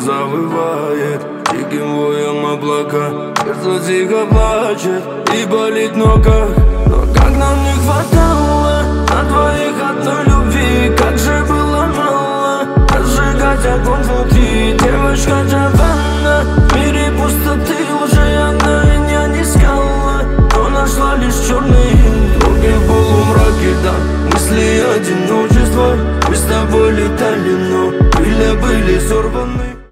завывает диким воем облака. Сердце тихо плачет и болит в ногах. Но как нам не хватало на двоих одной любви.